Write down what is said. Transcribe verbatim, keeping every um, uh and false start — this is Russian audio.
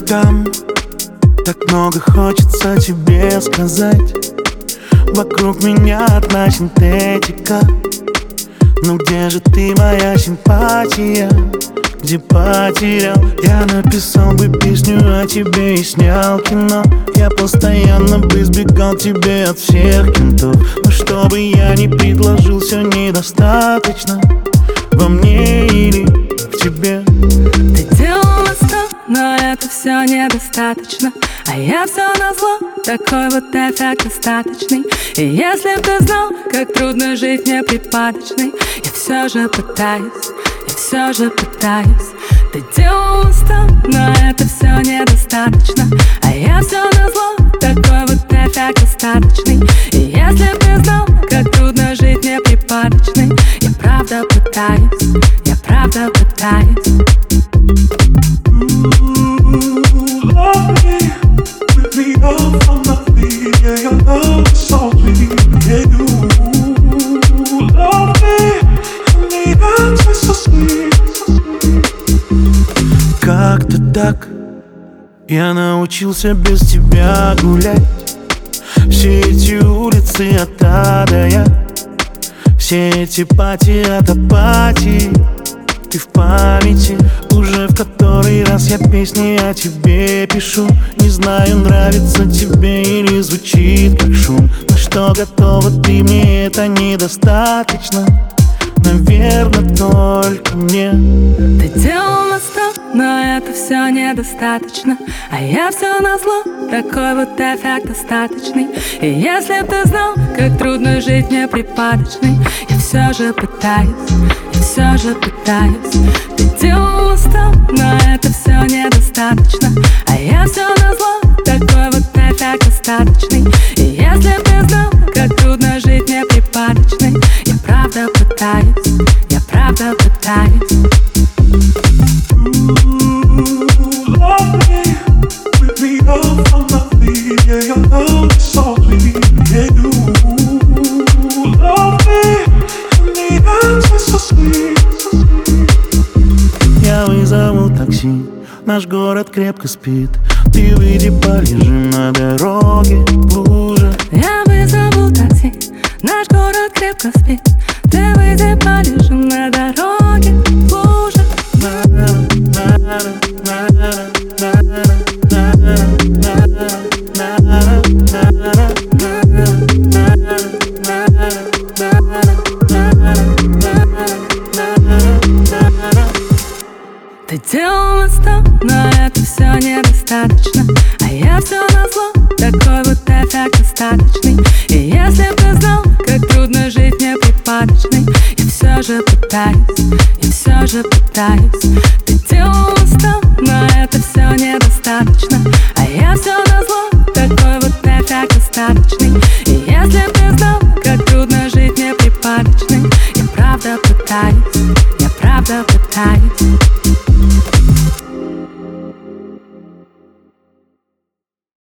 там? Так много хочется тебе сказать. Вокруг меня одна синтетика. Ну где же ты, моя симпатия? Где потерял? Я написал бы песню о тебе и снял кино. Я постоянно бы избегал тебе от всех кентов. Но что бы я ни предложил, все недостаточно. Во мне или в тебе. Ты делал на сто, но это все недостаточно. А я все назло, такой вот эффект остаточный. И если б ты знал, как трудно жить мне припадочной, я все же пытаюсь, я все же пытаюсь. Ты делал на сто, но это все недостаточно. А я все назло, такой вот эффект остаточный. И если б ты знал, как трудно жить мне припадочной, я правда пытаюсь, я правда пытаюсь. Как-то так я научился без тебя гулять. Все эти улицы от А до Я, все эти пати от апатии. Ты в памяти, уже в который раз я песни о тебе пишу. Не знаю, нравится тебе или звучит как шум. На что готова ты, мне это недостаточно. Наверное, только мне. Ты делал на сто, но это все недостаточно. А я все назло, такой вот эффект остаточный. И если б ты знал, как трудно жить мне припадочной, я все же пытаюсь, я все же пытаюсь. Ты делал на сто, но это все недостаточно. А я все назло, такой вот эффект остаточный. И если б ты знал, как трудно жить мне припадочной, я правда пытаюсь, я правда пытаюсь. Я вызову такси, наш город крепко спит. Ты выйди, полежим на дороге в луже. Я вызову такси, наш город крепко спит. Ты выйди, полежим на дороге в луже. Ты делал на сто, но это все недостаточно. А я все назло, такой вот эффект остаточный. И если б ты знал, как трудно жить мне припадочной, я все же пытаюсь, я все же пытаюсь. Ты делал на сто, но это все недостаточно. А я все назло, такой вот эффект остаточный. И если б ты знал, как трудно жить мне припадочной, я правда пытаюсь, я правда пытаюсь.